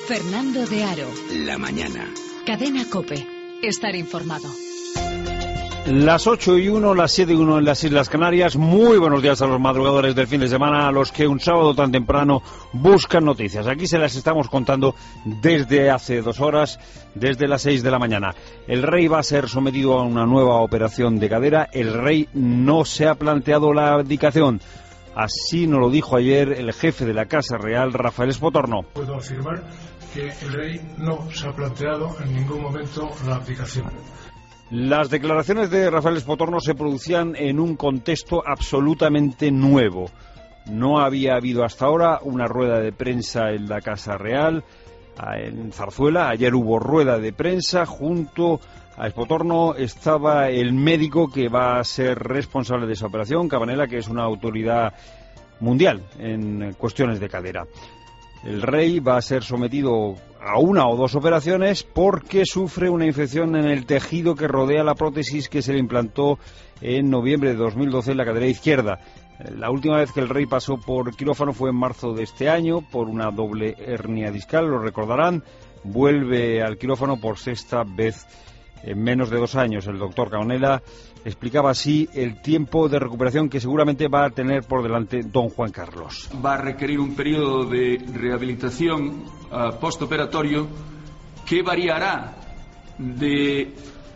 Fernando de Aro. La mañana. Cadena COPE. Estar informado. Las 8:01, las 7:01 en las Islas Canarias. Muy buenos días a los madrugadores del fin de semana, a los que un sábado tan temprano buscan noticias. Aquí se las estamos contando desde hace 2 horas, desde las 6 de la mañana. El rey va a ser sometido a una nueva operación de cadera. El rey no se ha planteado la abdicación. Así nos lo dijo ayer el jefe de la Casa Real, Rafael Espotorno. Puedo afirmar que el rey no se ha planteado en ningún momento la abdicación. Las declaraciones de Rafael Espotorno se producían en un contexto absolutamente nuevo. No había habido hasta ahora una rueda de prensa en la Casa Real, en Zarzuela. Ayer hubo rueda de prensa. Junto a Espotorno estaba el médico que va a ser responsable de esa operación, Cabanela, que es una autoridad mundial en cuestiones de cadera. El rey va a ser sometido a 1 o 2 operaciones porque sufre una infección en el tejido que rodea la prótesis que se le implantó en noviembre de 2012 en la cadera izquierda. La última vez que el rey pasó por quirófano fue en marzo de este año por una doble hernia discal, lo recordarán. Vuelve al quirófano por 6ª vez en menos de 2 años. El doctor Cabanela explicaba así el tiempo de recuperación que seguramente va a tener por delante don Juan Carlos. Va a requerir un periodo de rehabilitación postoperatorio que variará de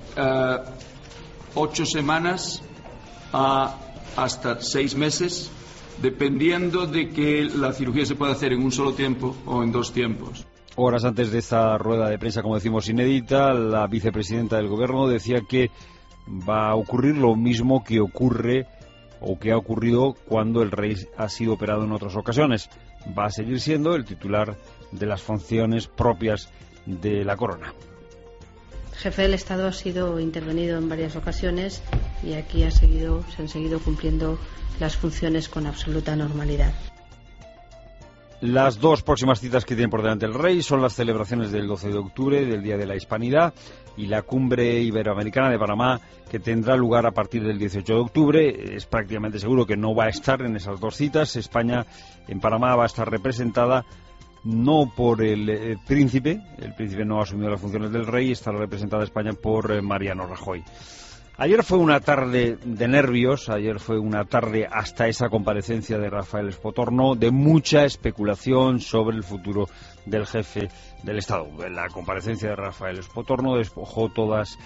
8 semanas a hasta 6 meses, dependiendo de que la cirugía se pueda hacer en un solo tiempo o en 2 tiempos. Horas antes de esta rueda de prensa, como decimos, inédita, la vicepresidenta del Gobierno decía que va a ocurrir lo mismo que ocurre o que ha ocurrido cuando el rey ha sido operado en otras ocasiones. Va a seguir siendo el titular de las funciones propias de la corona. El jefe del Estado ha sido intervenido en varias ocasiones y aquí se han seguido cumpliendo las funciones con absoluta normalidad. Las 2 próximas citas que tiene por delante el rey son las celebraciones del 12 de octubre, del Día de la Hispanidad, y la Cumbre Iberoamericana de Panamá, que tendrá lugar a partir del 18 de octubre. Es prácticamente seguro que no va a estar en esas 2 citas. España en Panamá va a estar representada no por el príncipe no ha asumido las funciones del rey, estará representada España por Mariano Rajoy. Ayer fue una tarde de nervios, ayer fue una tarde hasta esa comparecencia de Rafael Espotorno de mucha especulación sobre el futuro del jefe del Estado. La comparecencia de Rafael Espotorno despejó todas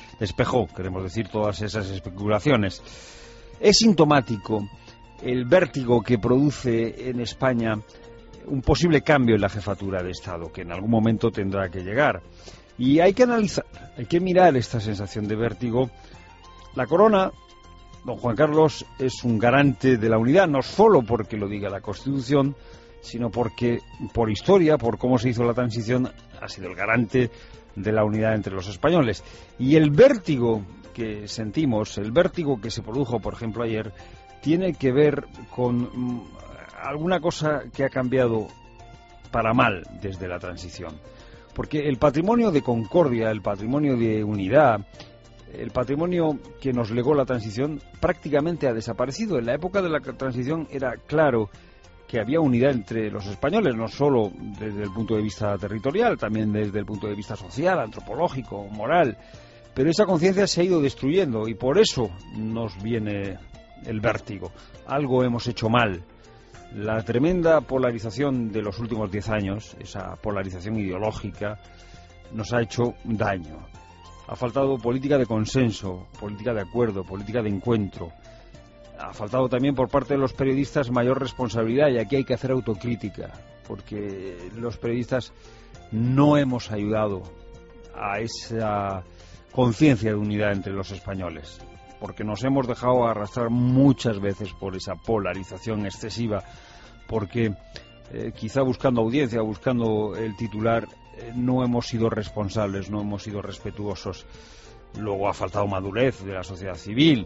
esas especulaciones. Es sintomático el vértigo que produce en España un posible cambio en la jefatura de Estado, que en algún momento tendrá que llegar. Y hay que analizar, hay que mirar esta sensación de vértigo. La corona, don Juan Carlos, es un garante de la unidad, no solo porque lo diga la Constitución, sino porque, por historia, por cómo se hizo la transición, ha sido el garante de la unidad entre los españoles. Y el vértigo que sentimos, el vértigo que se produjo, por ejemplo, ayer, tiene que ver con alguna cosa que ha cambiado para mal desde la transición. Porque el patrimonio de concordia, el patrimonio de unidad, el patrimonio que nos legó la transición prácticamente ha desaparecido. En la época de la transición era claro que había unidad entre los españoles, no solo desde el punto de vista territorial, también desde el punto de vista social, antropológico, moral. Pero esa conciencia se ha ido destruyendo y por eso nos viene el vértigo. Algo hemos hecho mal. La tremenda polarización de los últimos 10 años, esa polarización ideológica, nos ha hecho daño. Ha faltado política de consenso, política de acuerdo, política de encuentro. Ha faltado también por parte de los periodistas mayor responsabilidad, y aquí hay que hacer autocrítica, porque los periodistas no hemos ayudado a esa conciencia de unidad entre los españoles, porque nos hemos dejado arrastrar muchas veces por esa polarización excesiva, porque quizá buscando audiencia, buscando el titular, no hemos sido responsables, no hemos sido respetuosos. Luego ha faltado madurez de la sociedad civil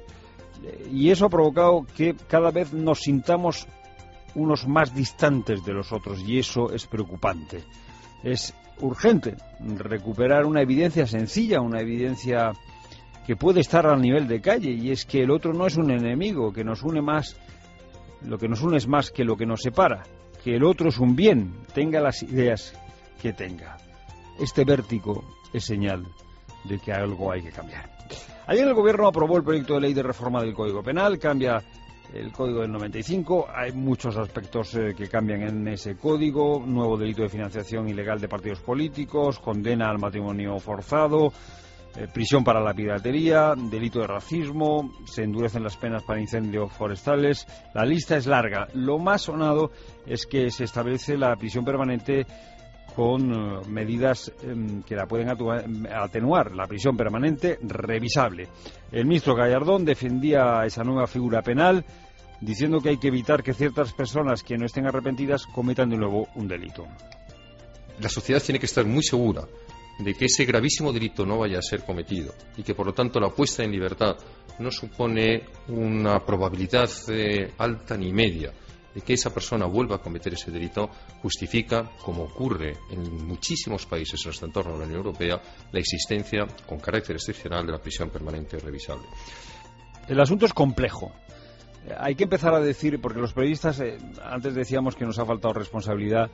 y eso ha provocado que cada vez nos sintamos unos más distantes de los otros y eso es preocupante. Es urgente recuperar una evidencia sencilla, una evidencia que puede estar al nivel de calle, y es que el otro no es un enemigo, que nos une más, lo que nos une es más que lo que nos separa, que el otro es un bien, tenga las ideas que tenga. este vértigo es señal de que algo hay que cambiar. Ayer el Gobierno aprobó el proyecto de ley de reforma del Código Penal, cambia el Código del 95, hay muchos aspectos que cambian en ese código, nuevo delito de financiación ilegal de partidos políticos, condena al matrimonio forzado, prisión para la piratería, delito de racismo, se endurecen las penas para incendios forestales, la lista es larga. Lo más sonado es que se establece la prisión permanente con medidas que la pueden atenuar, la prisión permanente revisable. El ministro Gallardón defendía esa nueva figura penal, diciendo que hay que evitar que ciertas personas que no estén arrepentidas cometan de nuevo un delito. La sociedad tiene que estar muy segura de que ese gravísimo delito no vaya a ser cometido y que, por lo tanto, la puesta en libertad no supone una probabilidad alta ni media de que esa persona vuelva a cometer ese delito, justifica, como ocurre en muchísimos países en nuestro entorno de la Unión Europea, la existencia con carácter excepcional de la prisión permanente revisable. El asunto es complejo. Hay que empezar a decir, porque los periodistas, antes decíamos que nos ha faltado responsabilidad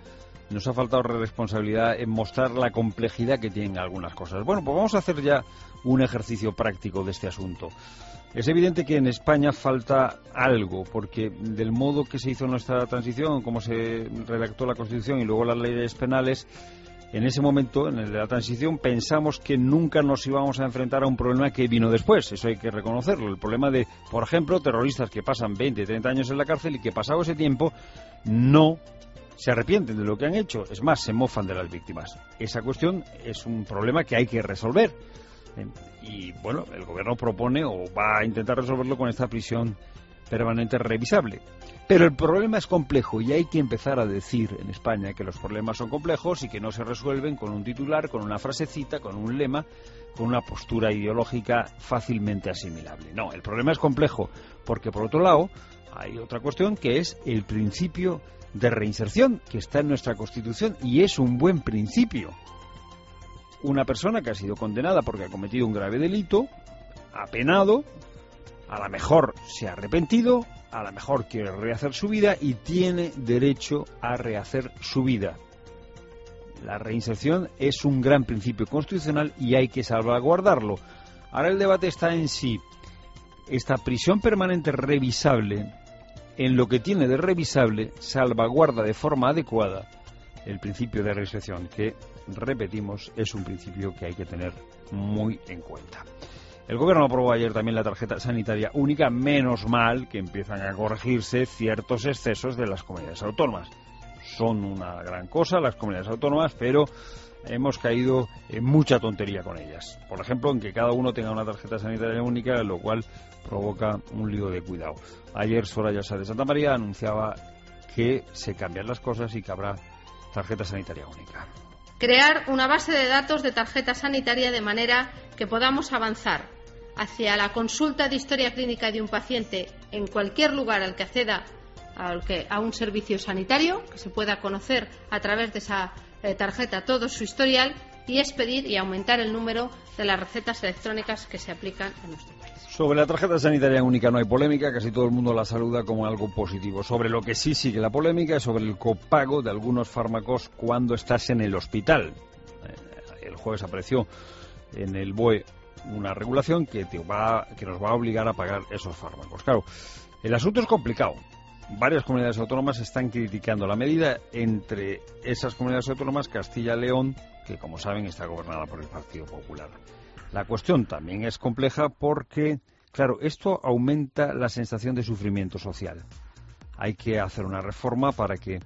en mostrar la complejidad que tienen algunas cosas. Bueno, pues vamos a hacer ya un ejercicio práctico de este asunto. Es evidente que en España falta algo, porque del modo que se hizo nuestra transición, como se redactó la Constitución y luego las leyes penales, en ese momento, en el de la transición, pensamos que nunca nos íbamos a enfrentar a un problema que vino después. Eso hay que reconocerlo. El problema de, por ejemplo, terroristas que pasan 20, 30 años en la cárcel y que pasado ese tiempo no se arrepienten de lo que han hecho. Es más, se mofan de las víctimas. Esa cuestión es un problema que hay que resolver. Y bueno, el Gobierno propone o va a intentar resolverlo con esta prisión permanente revisable. Pero el problema es complejo y hay que empezar a decir en España que los problemas son complejos y que no se resuelven con un titular, con una frasecita, con un lema, con una postura ideológica fácilmente asimilable. No, el problema es complejo porque, por otro lado, hay otra cuestión que es el principio de reinserción que está en nuestra Constitución y es un buen principio. Una persona que ha sido condenada porque ha cometido un grave delito, ha penado, a lo mejor se ha arrepentido, a lo mejor quiere rehacer su vida y tiene derecho a rehacer su vida. La reinserción es un gran principio constitucional y hay que salvaguardarlo. Ahora el debate está en si esta prisión permanente revisable, en lo que tiene de revisable, salvaguarda de forma adecuada el principio de reinserción, que, repetimos, es un principio que hay que tener muy en cuenta. El Gobierno aprobó ayer también la tarjeta sanitaria única, menos mal que empiezan a corregirse ciertos excesos de las comunidades autónomas. Son una gran cosa las comunidades autónomas, pero hemos caído en mucha tontería con ellas. Por ejemplo, en que cada uno tenga una tarjeta sanitaria única, lo cual provoca un lío de cuidado. Ayer Soraya Sáez de Santamaría anunciaba que se cambian las cosas y que habrá tarjeta sanitaria única. Crear una base de datos de tarjeta sanitaria de manera que podamos avanzar hacia la consulta de historia clínica de un paciente en cualquier lugar al que acceda a un servicio sanitario, que se pueda conocer a través de esa tarjeta todo su historial y expedir y aumentar el número de las recetas electrónicas que se aplican en nuestro país. Sobre la tarjeta sanitaria única no hay polémica, casi todo el mundo la saluda como algo positivo. Sobre lo que sí sigue la polémica es sobre el copago de algunos fármacos cuando estás en el hospital. El jueves apareció en el BOE una regulación que nos va a obligar a pagar esos fármacos. Claro, el asunto es complicado. Varias comunidades autónomas están criticando la medida, entre esas comunidades autónomas Castilla y León, que como saben está gobernada por el Partido Popular. La cuestión también es compleja porque, claro, esto aumenta la sensación de sufrimiento social. Hay que hacer una reforma para que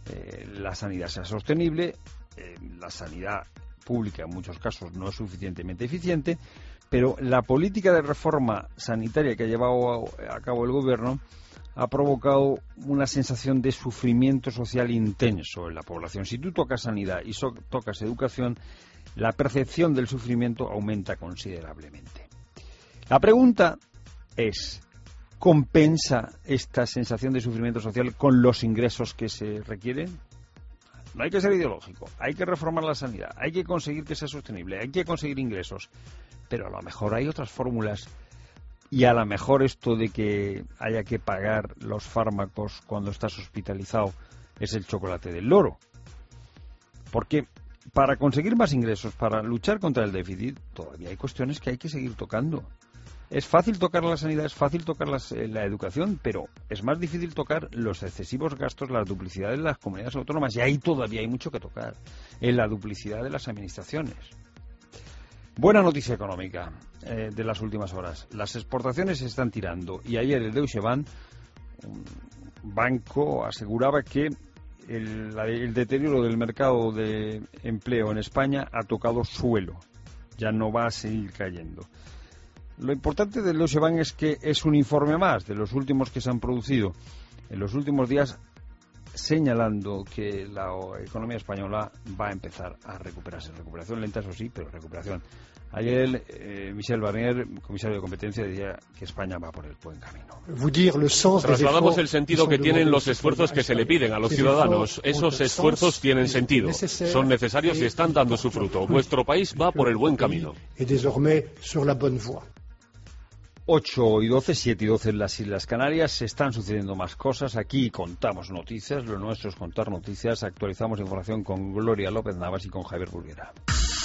la sanidad sea sostenible. La sanidad pública en muchos casos no es suficientemente eficiente, pero la política de reforma sanitaria que ha llevado a cabo el Gobierno ha provocado una sensación de sufrimiento social intenso en la población. Si tú tocas sanidad y tocas educación, la percepción del sufrimiento aumenta considerablemente. La pregunta es, ¿compensa esta sensación de sufrimiento social con los ingresos que se requieren? No hay que ser ideológico, hay que reformar la sanidad, hay que conseguir que sea sostenible, hay que conseguir ingresos, pero a lo mejor hay otras fórmulas. Y a lo mejor esto de que haya que pagar los fármacos cuando estás hospitalizado es el chocolate del loro. Porque para conseguir más ingresos, para luchar contra el déficit, todavía hay cuestiones que hay que seguir tocando. Es fácil tocar la sanidad, es fácil tocar la educación, pero es más difícil tocar los excesivos gastos, las duplicidades de las comunidades autónomas, y ahí todavía hay mucho que tocar, en la duplicidad de las administraciones. Buena noticia económica de las últimas horas. Las exportaciones se están tirando, y ayer el Deutsche Bank, un banco, aseguraba que el deterioro del mercado de empleo en España ha tocado suelo, ya no va a seguir cayendo. Lo importante del Deutsche Bank es que es un informe más de los últimos que se han producido en los últimos días, señalando que la economía española va a empezar a recuperarse. Recuperación lenta, eso sí, pero recuperación. Ayer Michel Barnier, comisario de competencia, decía que España va por el buen camino. Trasladamos el sentido que tienen los esfuerzos que se le piden a los ciudadanos. Esos esfuerzos tienen sentido, son necesarios y están dando su fruto. Vuestro país va por el buen camino. 8:12, 7:12 en las Islas Canarias. Se están sucediendo más cosas. Aquí contamos noticias. Lo nuestro es contar noticias. Actualizamos información con Gloria López Navas y con Javier Burguera.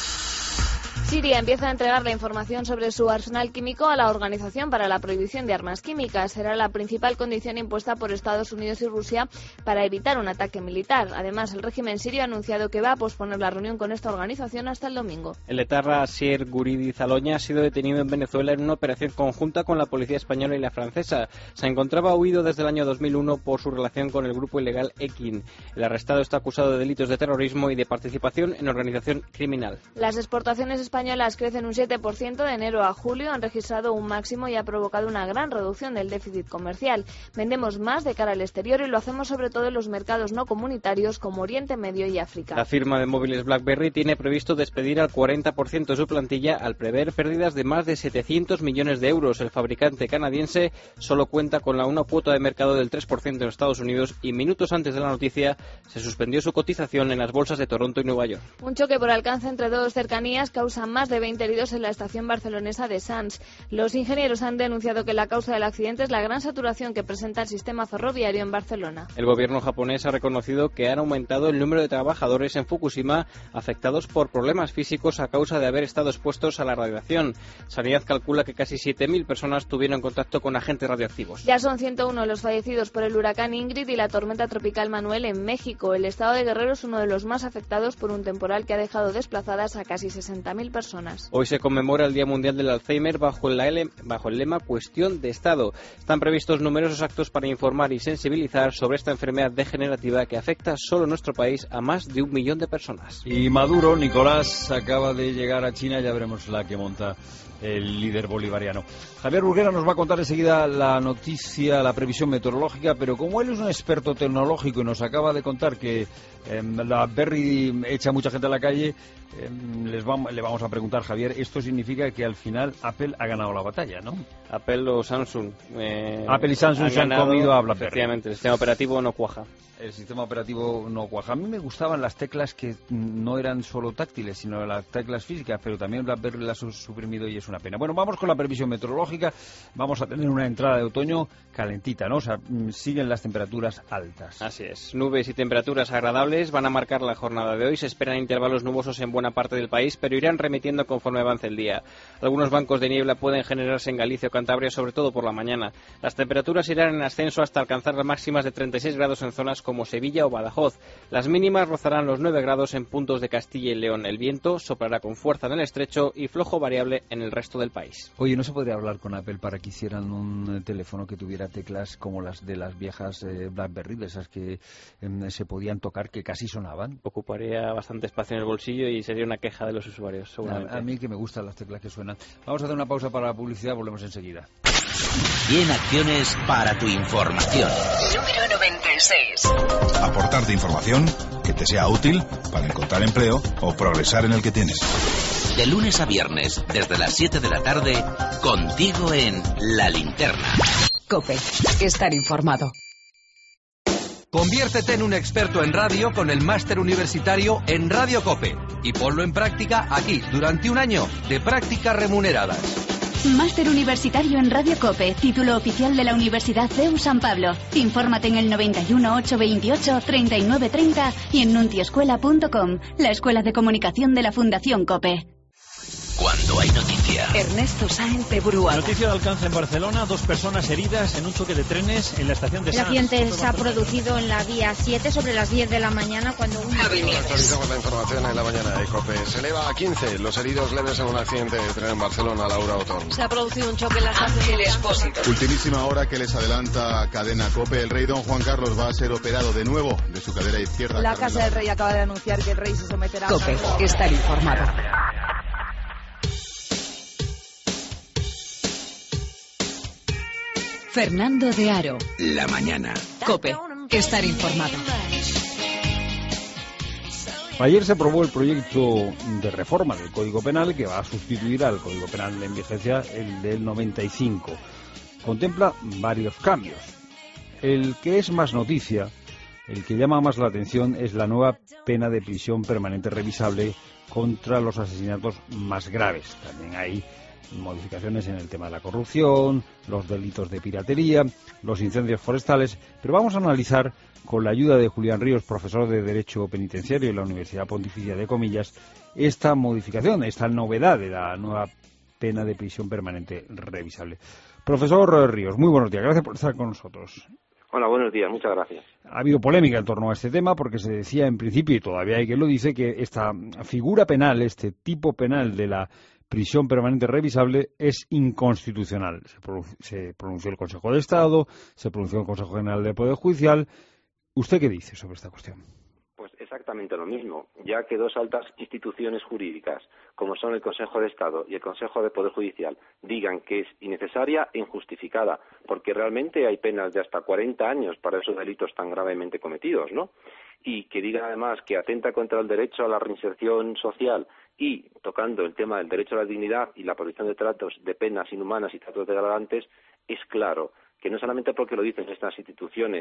Siria empieza a entregar la información sobre su arsenal químico a la Organización para la Prohibición de Armas Químicas. Será la principal condición impuesta por Estados Unidos y Rusia para evitar un ataque militar. Además, el régimen sirio ha anunciado que va a posponer la reunión con esta organización hasta el domingo. El etarra Asier Guridi Zaloña ha sido detenido en Venezuela en una operación conjunta con la policía española y la francesa. Se encontraba huido desde el año 2001 por su relación con el grupo ilegal EQUIN. El arrestado está acusado de delitos de terrorismo y de participación en organización criminal. Las exportaciones españolas crecen un 7% de enero a julio, han registrado un máximo y ha provocado una gran reducción del déficit comercial. Vendemos más de cara al exterior y lo hacemos sobre todo en los mercados no comunitarios como Oriente Medio y África. La firma de móviles BlackBerry tiene previsto despedir al 40% de su plantilla al prever pérdidas de más de 700 millones de euros. El fabricante canadiense solo cuenta con una cuota de mercado del 3% en Estados Unidos y minutos antes de la noticia se suspendió su cotización en las bolsas de Toronto y Nueva York. Un choque por alcance entre dos cercanías causa más de 20 heridos en la estación barcelonesa de Sants. Los ingenieros han denunciado que la causa del accidente es la gran saturación que presenta el sistema ferroviario en Barcelona. El gobierno japonés ha reconocido que han aumentado el número de trabajadores en Fukushima afectados por problemas físicos a causa de haber estado expuestos a la radiación. Sanidad calcula que casi 7.000 personas tuvieron contacto con agentes radioactivos. Ya son 101 los fallecidos por el huracán Ingrid y la tormenta tropical Manuel en México. El estado de Guerrero es uno de los más afectados por un temporal que ha dejado desplazadas a casi 60.000 personas. Hoy se conmemora el Día Mundial del Alzheimer bajo el lema Cuestión de Estado. Están previstos numerosos actos para informar y sensibilizar sobre esta enfermedad degenerativa que afecta solo en nuestro país a más de 1 millón de personas. Y Maduro, Nicolás, acaba de llegar a China, ya veremos la que monta el líder bolivariano. Javier Burguera nos va a contar enseguida la noticia, la previsión meteorológica, pero como él es un experto tecnológico y nos acaba de contar que la Berry echa mucha gente a la calle, le vamos a preguntar, Javier, esto significa que al final Apple ha ganado la batalla, ¿no? Apple o Samsung. Apple y Samsung se han comido a BlackBerry. Efectivamente, el sistema operativo no cuaja. El sistema operativo no cuaja. A mí me gustaban las teclas que no eran solo táctiles, sino las teclas físicas, pero también BlackBerry las ha suprimido y es una pena. Bueno, vamos con la previsión meteorológica. Vamos a tener una entrada de otoño calentita, ¿no? O sea, siguen las temperaturas altas. Así es. Nubes y temperaturas agradables van a marcar la jornada de hoy. Se esperan intervalos nubosos en buena parte del país, pero irán remitiendo conforme avance el día. Algunos bancos de niebla pueden generarse en Galicia o Cantabria, sobre todo por la mañana. Las temperaturas irán en ascenso hasta alcanzar las máximas de 36 grados en zonas como Sevilla o Badajoz. Las mínimas rozarán los 9 grados en puntos de Castilla y León. El viento soplará con fuerza en el estrecho y flojo variable en el resto del país. Oye, ¿no se podría hablar con Apple para que hicieran un teléfono que tuviera teclas como las de las viejas BlackBerry, de esas que se podían tocar, que casi sonaban? Ocuparía bastante espacio en el bolsillo y sería una queja de los usuarios, seguramente. A mí que me gustan las teclas que suenan. Vamos a hacer una pausa para la publicidad, volvemos enseguida. 100 acciones para tu información. Número 96. Aportarte información que te sea útil para encontrar empleo o progresar en el que tienes. De lunes a viernes, desde las 7 de la tarde, contigo en La Linterna. COPE. Estar informado. Conviértete en un experto en radio con el máster universitario en Radio COPE y ponlo en práctica aquí durante un año de prácticas remuneradas. Máster universitario en Radio COPE, título oficial de la Universidad CEU San Pablo. Infórmate en el 91 828 3930 y en nuntiescuela.com, la escuela de comunicación de la Fundación COPE. Cuando hay noticia. Ernesto Sáenz de Buruaga. Noticia de alcance en Barcelona, 2 personas heridas en un choque de trenes en la estación de Sants. El accidente se ha producido en la vía 7 sobre las 10 de la mañana cuando un... Actualizamos la información en la mañana de COPE. Se eleva a 15 los heridos leves en un accidente de tren en Barcelona, Laura Otón. Se ha producido un choque en la estación del Expósito. Ultimísima hora que les adelanta cadena COPE. El rey don Juan Carlos va a ser operado de nuevo de su cadera izquierda. La Casa del Rey acaba de anunciar que el rey se someterá COPE, estar informado. Fernando de Aro. La mañana. COPE, estar informado. Ayer se aprobó el proyecto de reforma del Código Penal que va a sustituir al Código Penal en vigencia, el del 95. Contempla varios cambios. El que es más noticia, el que llama más la atención, es la nueva pena de prisión permanente revisable contra los asesinatos más graves. También hay modificaciones en el tema de la corrupción, los delitos de piratería, los incendios forestales, pero vamos a analizar con la ayuda de Julián Ríos, profesor de Derecho Penitenciario en la Universidad Pontificia de Comillas, esta modificación, esta novedad de la nueva pena de prisión permanente revisable. Profesor Ríos, muy buenos días, gracias por estar con nosotros. Hola, buenos días, muchas gracias. Ha habido polémica en torno a este tema porque se decía en principio, y todavía hay quien lo dice, que esta figura penal, este tipo penal de la prisión permanente revisable es inconstitucional. Se pronunció el Consejo de Estado, se pronunció el Consejo General del Poder Judicial. ¿Usted qué dice sobre esta cuestión? Pues exactamente lo mismo, ya que 2 altas instituciones jurídicas, como son el Consejo de Estado y el Consejo de Poder Judicial, digan que es innecesaria e injustificada, porque realmente hay penas de hasta 40 años para esos delitos tan gravemente cometidos, ¿no? Y que digan además que atenta contra el derecho a la reinserción social y tocando el tema del derecho a la dignidad y la prohibición de tratos de penas inhumanas y tratos degradantes, es claro que no solamente porque lo dicen estas instituciones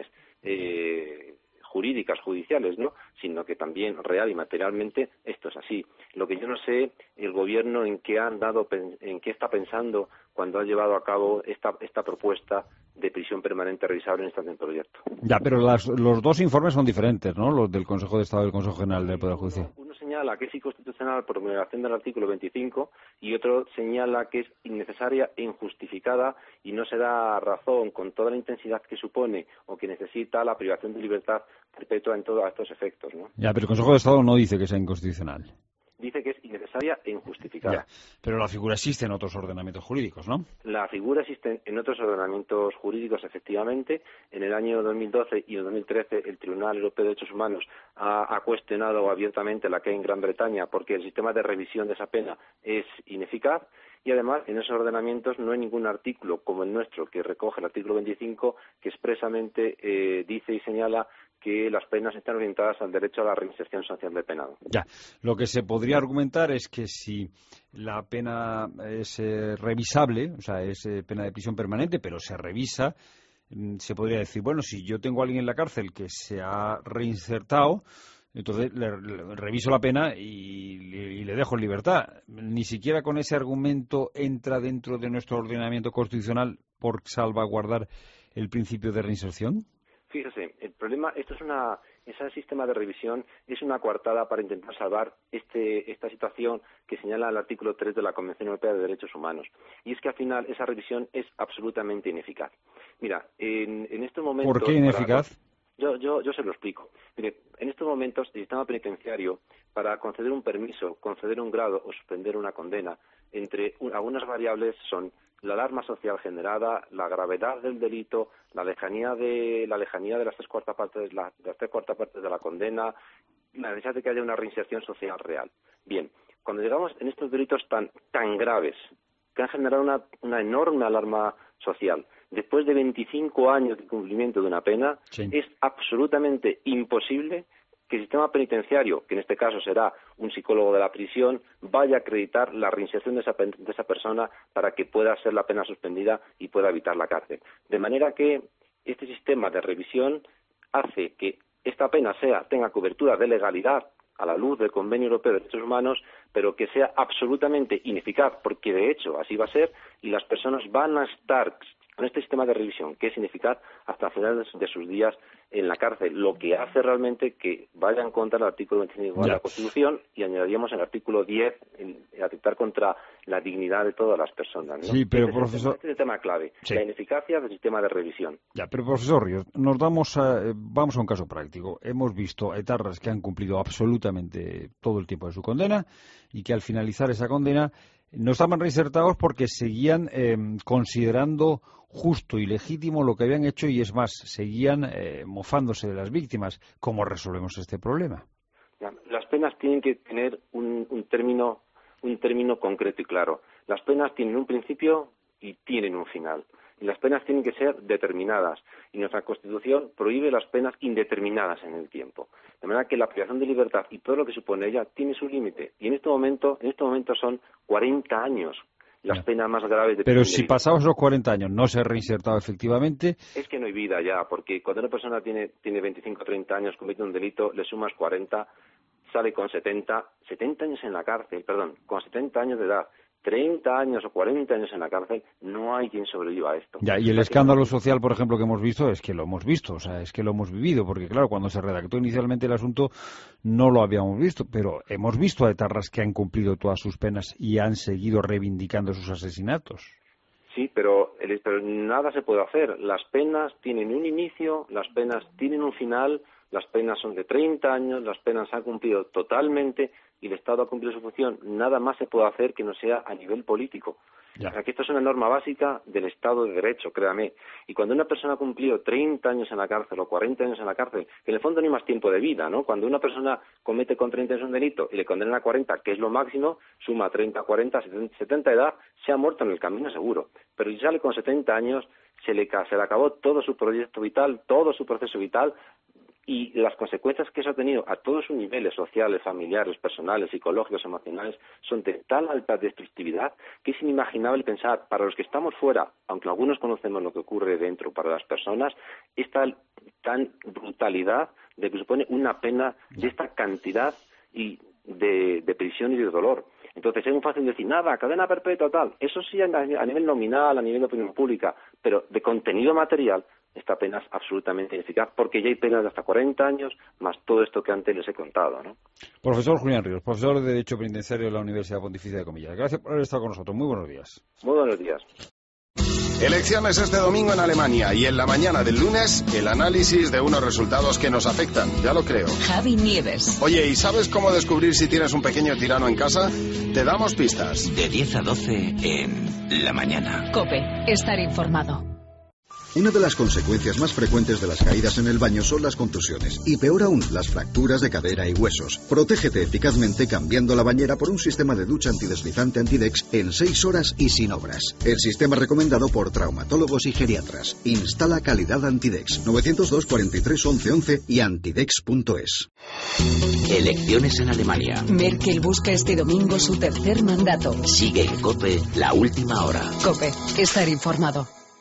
jurídicas, judiciales, ¿no?, sino que también real y materialmente esto es así. Lo que yo no sé, el gobierno en qué está pensando cuando ha llevado a cabo esta propuesta de prisión permanente revisable en este proyecto. Ya, pero los 2 informes son diferentes, ¿no?, los del Consejo de Estado y el Consejo General del Poder Judicial. Uno señala que es inconstitucional por vulneración del artículo 25 y otro señala que es innecesaria e injustificada y no se da razón con toda la intensidad que supone o que necesita la privación de libertad perpetua en todos estos efectos, ¿no? Ya, pero el Consejo de Estado no dice que sea inconstitucional. Dice que es innecesaria e injustificada. Ya, pero la figura existe en otros ordenamientos jurídicos, ¿no? La figura existe en otros ordenamientos jurídicos, efectivamente. En el año 2012 y en 2013 el Tribunal Europeo de Derechos Humanos ha cuestionado abiertamente la que hay en Gran Bretaña porque el sistema de revisión de esa pena es ineficaz. Y además, en esos ordenamientos no hay ningún artículo como el nuestro, que recoge el artículo 25, que expresamente dice y señala que las penas están orientadas al derecho a la reinserción social del penado. Ya, lo que se podría argumentar es que si la pena es revisable, o sea, es pena de prisión permanente, pero se revisa, se podría decir, bueno, si yo tengo a alguien en la cárcel que se ha reinsertado, entonces le reviso la pena y le dejo en libertad. Ni siquiera con ese argumento entra dentro de nuestro ordenamiento constitucional por salvaguardar el principio de reinserción. Fíjese, el problema, ese sistema de revisión es una coartada para intentar salvar esta situación que señala el artículo 3 de la Convención Europea de Derechos Humanos. Y es que al final esa revisión es absolutamente ineficaz. Mira, en estos momentos... ¿Por qué ineficaz? Yo se lo explico. Mire, en estos momentos el sistema penitenciario, para conceder un permiso, conceder un grado o suspender una condena, entre algunas variables son la alarma social generada, la gravedad del delito, la lejanía de las 3/4 partes de la condena, la necesidad de que haya una reinserción social real. Bien, cuando llegamos en estos delitos tan graves, que han generado una enorme alarma social, después de 25 años de cumplimiento de una pena, sí, es absolutamente imposible que el sistema penitenciario, que en este caso será un psicólogo de la prisión, vaya a acreditar la reinserción de esa persona para que pueda ser la pena suspendida y pueda evitar la cárcel. De manera que este sistema de revisión hace que esta pena tenga cobertura de legalidad a la luz del Convenio Europeo de Derechos Humanos, pero que sea absolutamente ineficaz, porque de hecho así va a ser, y las personas van a estar con este sistema de revisión, que es ineficaz hasta el final de sus días en la cárcel, lo que hace realmente que vaya en contra del artículo 25 de la Constitución, y añadiríamos el artículo 10, atentar contra la dignidad de todas las personas, ¿no? Sí, pero profesor... Este es el tema clave, la ineficacia del sistema de revisión. Ya, pero profesor Ríos, vamos a un caso práctico. Hemos visto etarras que han cumplido absolutamente todo el tiempo de su condena y que al finalizar esa condena no estaban reinsertados porque seguían considerando justo y legítimo lo que habían hecho, y es más, seguían mofándose de las víctimas. ¿Cómo resolvemos este problema? Ya, las penas tienen que tener un término concreto y claro. Las penas tienen un principio y tienen un final. Y las penas tienen que ser determinadas. Y nuestra Constitución prohíbe las penas indeterminadas en el tiempo. De manera que la privación de libertad y todo lo que supone ella tiene su límite. Y en este momento son 40 años las penas más graves de Pero prisión. si pasados los 40 años no se ha reinsertado efectivamente... Es que no hay vida ya, porque cuando una persona tiene 25 o 30 años, comete un delito, le sumas 40, sale con 70 años en la cárcel, con 70 años de edad. 30 años o 40 años en la cárcel, no hay quien sobreviva a esto. Ya, y el escándalo social, por ejemplo, que hemos visto, es que lo hemos visto, o sea, es que lo hemos vivido, porque claro, cuando se redactó inicialmente el asunto no lo habíamos visto, pero hemos visto a etarras que han cumplido todas sus penas y han seguido reivindicando sus asesinatos. Sí, pero nada se puede hacer. Las penas tienen un inicio, las penas tienen un final, las penas son de 30 años, las penas se han cumplido totalmente y el Estado ha cumplido su función. Nada más se puede hacer que no sea a nivel político. O sea, que esto es una norma básica del Estado de Derecho, créame. Y cuando una persona ha cumplido 30 años en la cárcel o 40 años en la cárcel, que en el fondo no hay más tiempo de vida, ¿no? Cuando una persona comete con 30 años un delito y le condenan a 40, que es lo máximo, suma 30, 40, 70 de edad, se ha muerto en el camino seguro. Pero si sale con 70 años, se le acabó todo su proyecto vital, todo su proceso vital, y las consecuencias que eso ha tenido a todos sus niveles sociales, familiares, personales, psicológicos, emocionales, son de tal alta destructividad que es inimaginable pensar, para los que estamos fuera, aunque algunos conocemos lo que ocurre dentro, para las personas, esta tan brutalidad de que supone una pena de esta cantidad y de prisión y de dolor. Entonces es muy fácil decir, nada, cadena perpetua, tal. Eso sí a nivel nominal, a nivel de opinión pública, pero de contenido material, esta pena es absolutamente ineficaz, porque ya hay penas de hasta 40 años, más todo esto que antes les he contado, ¿no? Profesor Julián Ríos, profesor de Derecho Penitenciario de la Universidad Pontificia de Comillas. Gracias por haber estado con nosotros. Muy buenos días. Muy buenos días. Elecciones este domingo en Alemania y en la mañana del lunes el análisis de unos resultados que nos afectan, ya lo creo. Javi Nieves. Oye, ¿y sabes cómo descubrir si tienes un pequeño tirano en casa? Te damos pistas. De 10 a 12 en La Mañana. COPE. Estar informado. Una de las consecuencias más frecuentes de las caídas en el baño son las contusiones y peor aún, las fracturas de cadera y huesos. Protégete eficazmente cambiando la bañera por un sistema de ducha antideslizante Antidex en 6 horas y sin obras. El sistema recomendado por traumatólogos y geriatras. Instala calidad Antidex. 902 43 11 11 y antidex.es. Elecciones en Alemania. Merkel busca este domingo su tercer mandato. Sigue en COPE la última hora. COPE. Estar informado.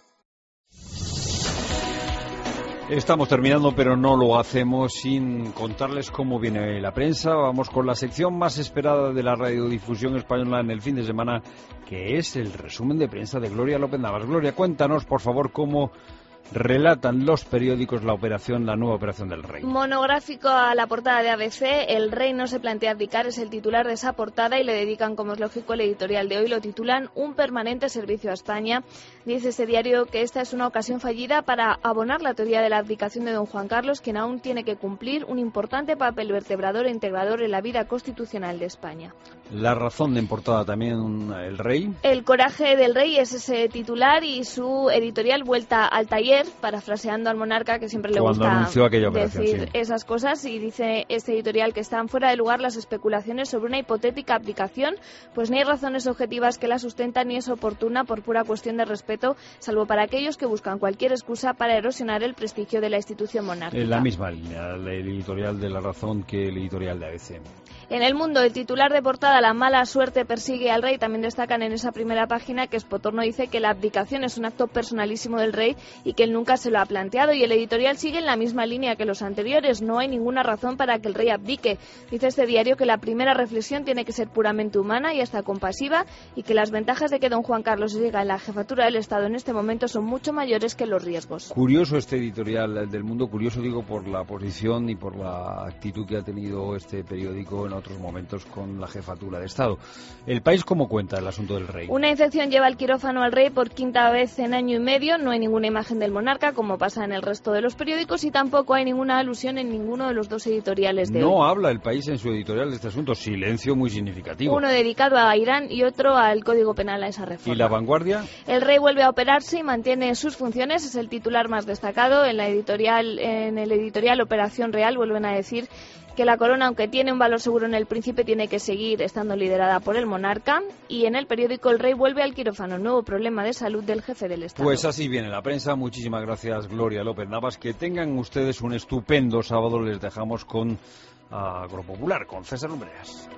Estamos terminando, pero no lo hacemos sin contarles cómo viene la prensa. Vamos con la sección más esperada de la radiodifusión española en el fin de semana, que es el resumen de prensa de Gloria López Navas. Gloria, cuéntanos, por favor, cómo relatan los periódicos la nueva operación del Rey. Monográfico a la portada de ABC, el Rey no se plantea abdicar, es el titular de esa portada y le dedican, como es lógico, el editorial de hoy. Lo titulan Un permanente servicio a España. Dice este diario que esta es una ocasión fallida para abonar la teoría de la abdicación de don Juan Carlos, quien aún tiene que cumplir un importante papel vertebrador e integrador en la vida constitucional de España. La Razón de en portada también el Rey. El coraje del Rey es ese titular y su editorial Vuelta al taller, parafraseando al monarca, que siempre le gusta decir esas cosas, y dice este editorial que están fuera de lugar las especulaciones sobre una hipotética abdicación, pues ni hay razones objetivas que la sustentan ni es oportuna por pura cuestión de respeto, salvo para aquellos que buscan cualquier excusa para erosionar el prestigio de la institución monárquica. En la misma línea, el editorial de La Razón que el editorial de ABC. En El Mundo, el titular de portada, la mala suerte persigue al rey, también destacan en esa primera página que Espotorno dice que la abdicación es un acto personalísimo del rey y que él nunca se lo ha planteado, y el editorial sigue en la misma línea que los anteriores. No hay ninguna razón para que el rey abdique. Dice este diario que la primera reflexión tiene que ser puramente humana y hasta compasiva, y que las ventajas de que don Juan Carlos llegue a la jefatura del Estado en este momento son mucho mayores que los riesgos. Curioso este editorial del Mundo, curioso digo por la posición y por la actitud que ha tenido este periódico en otros momentos con la jefatura de Estado. ¿El País cómo cuenta el asunto del rey? Una infección lleva al quirófano al rey por quinta vez en año y medio. No hay ninguna imagen del monarca, como pasa en el resto de los periódicos, y tampoco hay ninguna alusión en ninguno de los dos editoriales de hoy. No habla el País en su editorial de este asunto. Silencio muy significativo. Uno dedicado a Irán y otro al Código Penal, a esa reforma. ¿Y La Vanguardia? El rey vuelve a operarse y mantiene sus funciones. Es el titular más destacado. En el editorial Operación Real vuelven a decir que la corona, aunque tiene un valor seguro en el príncipe, tiene que seguir estando liderada por el monarca. Y en el periódico El Rey vuelve al quirófano, nuevo problema de salud del jefe del Estado. Pues así viene la prensa. Muchísimas gracias, Gloria López Navas. Que tengan ustedes un estupendo sábado. Les dejamos con Agropopular, con César Lumbreras.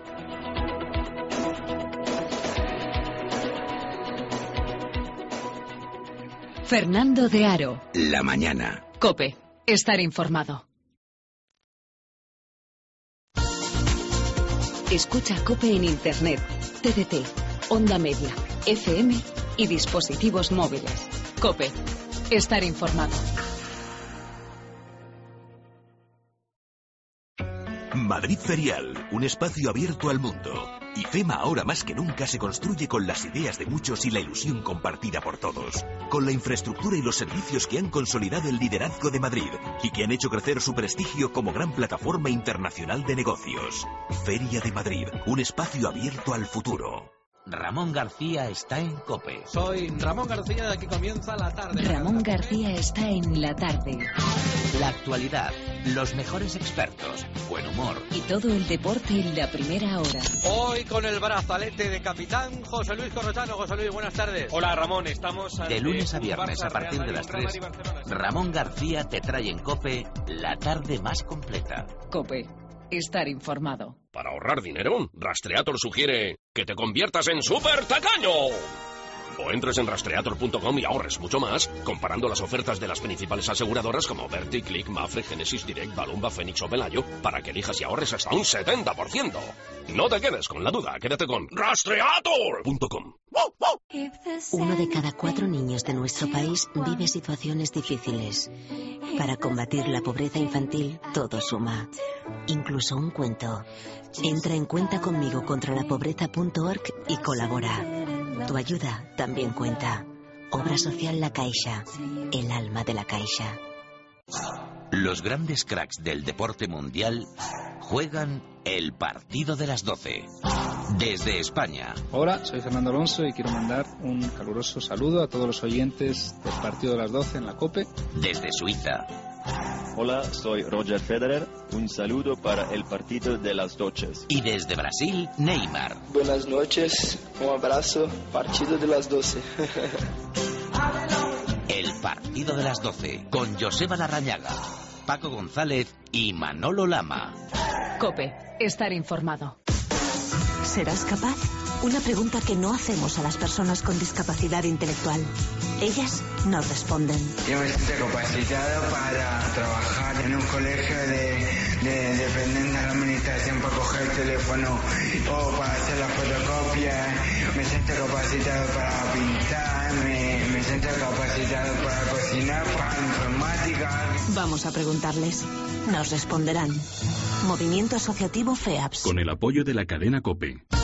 Fernando de Aro. La mañana. COPE. Estar informado. Escucha COPE en Internet, TDT, Onda Media, FM y dispositivos móviles. COPE. Estar informado. Madrid Ferial, un espacio abierto al mundo. IFEMA ahora más que nunca se construye con las ideas de muchos y la ilusión compartida por todos. Con la infraestructura y los servicios que han consolidado el liderazgo de Madrid y que han hecho crecer su prestigio como gran plataforma internacional de negocios. Feria de Madrid, un espacio abierto al futuro. Ramón García está en COPE. Soy Ramón García, de aquí comienza la tarde. Ramón García está en la tarde. La actualidad, los mejores expertos, buen humor. Y todo el deporte en la primera hora. Hoy con el brazalete de capitán José Luis Corrochano. José Luis, buenas tardes. Hola Ramón, estamos... De lunes a viernes a partir de las 3, Ramón García te trae en COPE la tarde más completa. COPE. Estar informado. Para ahorrar dinero, Rastreator sugiere que te conviertas en súper tacaño. O entres en rastreator.com y ahorres mucho más comparando las ofertas de las principales aseguradoras como Verti, Click, Mafre, Genesis Direct, Balumba, Fénix o Pelayo para que elijas y ahorres hasta un 70%. No te quedes con la duda, quédate con rastreator.com. Uno de cada 4 niños de nuestro país vive situaciones difíciles. Para combatir la pobreza infantil, todo suma. Incluso un cuento. Entra en cuentaconmigocontralapobreza.org y colabora. Tu ayuda también cuenta. Obra social La Caixa, el alma de la Caixa. Los grandes cracks del deporte mundial juegan el partido de las 12. Desde España. Hola, soy Fernando Alonso y quiero mandar un caluroso saludo a todos los oyentes del partido de las 12 en la COPE. Desde Suiza. Hola, soy Roger Federer. Un saludo para el partido de las 12. Y desde Brasil, Neymar. Buenas noches, un abrazo, partido de las 12. El partido de las 12, con Joseba Larrañaga, Paco González y Manolo Lama. COPE. Estar informado. ¿Serás capaz? Una pregunta que no hacemos a las personas con discapacidad intelectual. Ellas nos responden. Yo me siento capacitado para trabajar en un colegio de dependiente de la administración para coger el teléfono o para hacer la fotocopia. Me siento capacitado para pintar, me siento capacitado para cocinar, para informática. Vamos a preguntarles. Nos responderán. Movimiento Asociativo FEAPS. Con el apoyo de la cadena COPE.